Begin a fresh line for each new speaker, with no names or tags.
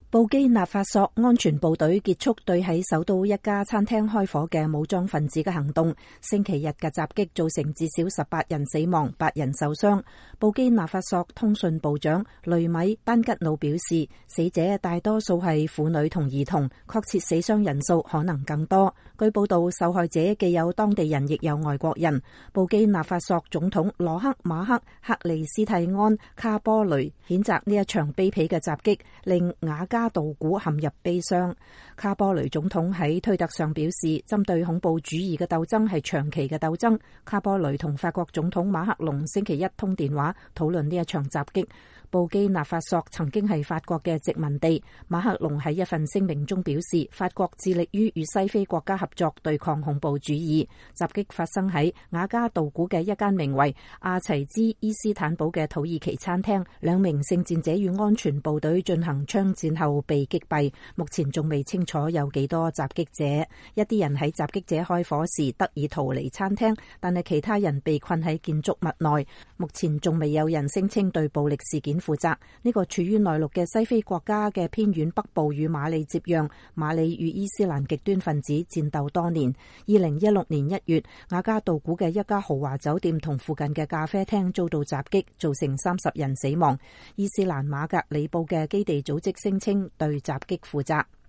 布基納法索安全部隊結束對喺首都一家餐廳開火嘅武裝分子嘅行動。星期日嘅襲擊造成至少18人死亡，8人受傷。布基納法索通訊部長雷米班吉努表示，死者大多數係婦女同兒童，確切死傷人數可能更多。據報道，受害者既有當地人，亦有外國人。布基納法索總統羅克馬克克利斯蒂安卡波雷譴責呢一場卑鄙嘅襲擊，令瓦加杜古陷入悲傷。卡波雷總統喺推特上表示，針對恐怖主義嘅鬥爭係長期嘅鬥爭。卡波雷同法國總統馬克龍星期一通電話討論呢一場襲擊。布基納法索曾經係法國嘅殖民地。馬克龍喺一份聲明中表示，法國致力於與西非國家合作對抗恐怖主義。襲擊發生喺瓦加杜古嘅一間名為阿齊茲伊斯坦堡嘅土耳其餐廳，兩名聖戰者與安全部隊進行槍戰後被擊斃，目前仲未清楚有幾多襲擊者。一啲人喺襲擊者開火時得以逃離餐廳，但係其他人被困喺建築物內。目前仲未有人聲稱對暴力事件負責。呢個處於內陸嘅西非國家嘅偏遠北部與馬里接壤，馬里與伊斯蘭極端分子戰鬥多年。2016年1月，瓦加杜古嘅一家豪華酒店同附近嘅咖啡廳遭到襲擊，造成30人死亡。伊斯蘭馬格里布嘅基地組織聲稱對襲擊負責。